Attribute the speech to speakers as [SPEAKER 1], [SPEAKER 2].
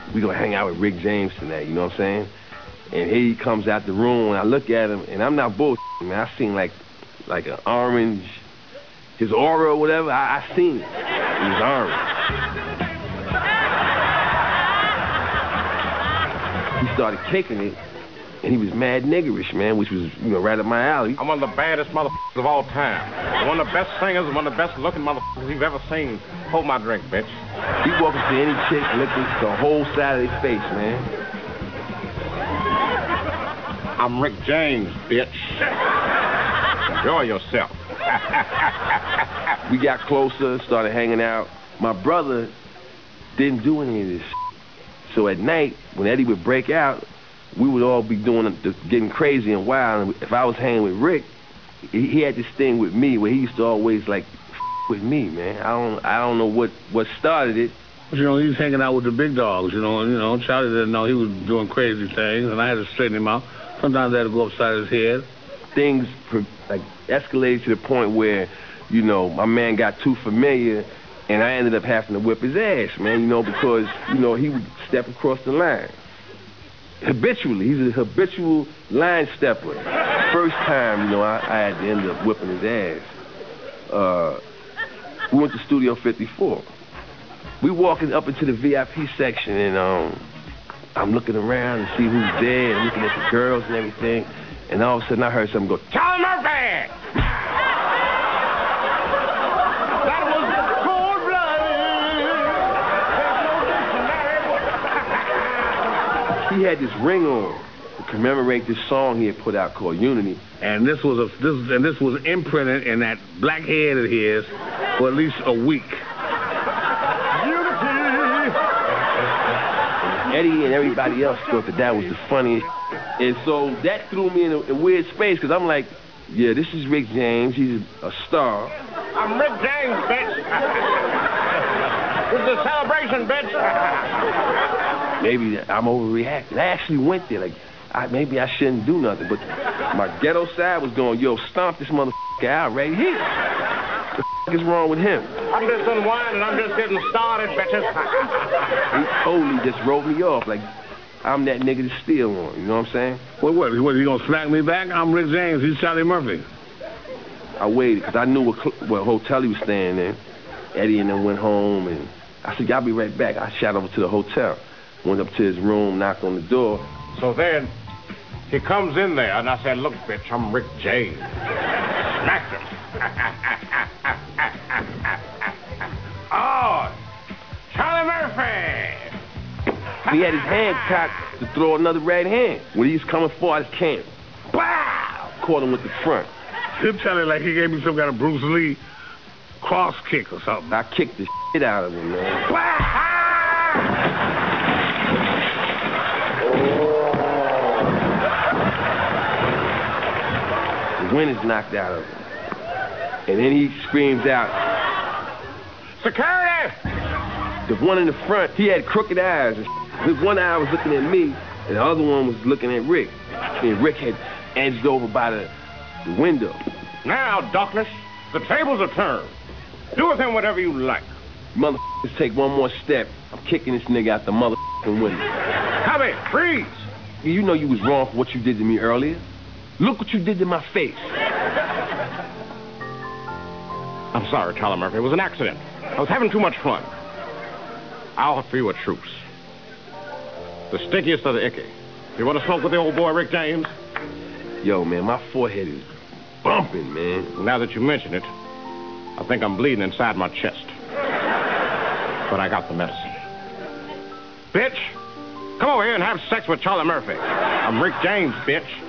[SPEAKER 1] we gonna hang out with Rick James tonight, you know what I'm saying? And here he comes out the room, and I look at him, and I'm not bullshitting, man. I seen like an orange, his aura or whatever, I seen it. It was orange. He started kicking it, and he was mad niggerish, man, which was, you know, right up my alley.
[SPEAKER 2] I'm one of the baddest motherfuckers of all time. One of the best singers and one of the best looking motherfuckers you've ever seen. Hold my drink, bitch.
[SPEAKER 1] He walked up to any chick, licked the whole side of their face, man.
[SPEAKER 2] I'm Rick James, bitch. Enjoy yourself.
[SPEAKER 1] We got closer, started hanging out. My brother didn't do any of this. So at night, when Eddie would break out, we would all be getting crazy and wild. And if I was hanging with Rick, he had this thing with me where he used to always like with me, man. I don't know what started it.
[SPEAKER 3] You know, he was hanging out with the big dogs. You know, Charlie didn't know he was doing crazy things, and I had to straighten him out. Sometimes I had to go upside his head. Things
[SPEAKER 1] like escalated to the point where, you know, my man got too familiar, and I ended up having to whip his ass, man. You know, because he would step across the line. Habitually, he's a habitual line stepper. First time, I had to end up whipping his ass. We went to Studio 54. We walking up into the VIP section, and I'm looking around to see who's there, and looking at the girls and everything, and all of a sudden I heard something go, "Charlie Murphy!"
[SPEAKER 2] That was cold-blooded.
[SPEAKER 1] He had this ring on to commemorate this song he had put out called Unity.
[SPEAKER 3] And this was imprinted in that black head of his for at least a week.
[SPEAKER 1] Eddie and everybody else thought that was the funniest. And so that threw me in a weird space, because I'm like, yeah, this is Rick James. He's a star.
[SPEAKER 2] I'm Rick James, bitch. This is a celebration, bitch.
[SPEAKER 1] Maybe I'm overreacting. I actually went there, like, maybe I shouldn't do nothing, but my ghetto side was going, yo, stomp this motherfucker out right here. What the is wrong with him?
[SPEAKER 2] I'm just unwinding. I'm just getting started, bitches.
[SPEAKER 1] He totally just wrote me off, like I'm that nigga to steal on. You know what I'm saying?
[SPEAKER 3] What, he gonna smack me back? I'm Rick James. He's Charlie Murphy.
[SPEAKER 1] I waited, because I knew what hotel he was staying in. Eddie and them went home, and I said, y'all be right back. I shot over to the hotel. Went up to his room, knocked on the door.
[SPEAKER 2] So then, he comes in there, and I said, look, bitch, I'm Rick James. Smacked him. Oh, Charlie Murphy!
[SPEAKER 1] He had his hand cocked to throw another right hand. When he was coming for his camp, bow! Caught him with the front.
[SPEAKER 3] Him Charlie like he gave me some kind of Bruce Lee cross kick or something.
[SPEAKER 1] I kicked the shit out of him, man. The wind is knocked out of him. And then he screams out,
[SPEAKER 2] "Security!"
[SPEAKER 1] The one in the front, he had crooked eyes. His one eye was looking at me, and the other one was looking at Rick. And Rick had edged over by the window.
[SPEAKER 2] Now, darkness, the tables are turned. Do with him whatever you like.
[SPEAKER 1] Motherfuckers take one more step, I'm kicking this nigga out the motherfucking window.
[SPEAKER 2] Copy, freeze!
[SPEAKER 1] You know you was wrong for what you did to me earlier. Look what you did to my face.
[SPEAKER 2] I'm sorry, Charlie Murphy. It was an accident. I was having too much fun. I'll offer you a truce. The stinkiest of the icky. You want to smoke with the old boy, Rick James?
[SPEAKER 1] Yo, man, my forehead is bumping, man.
[SPEAKER 2] Now that you mention it, I think I'm bleeding inside my chest. But I got the medicine. Bitch, come over here and have sex with Charlie Murphy. I'm Rick James, bitch.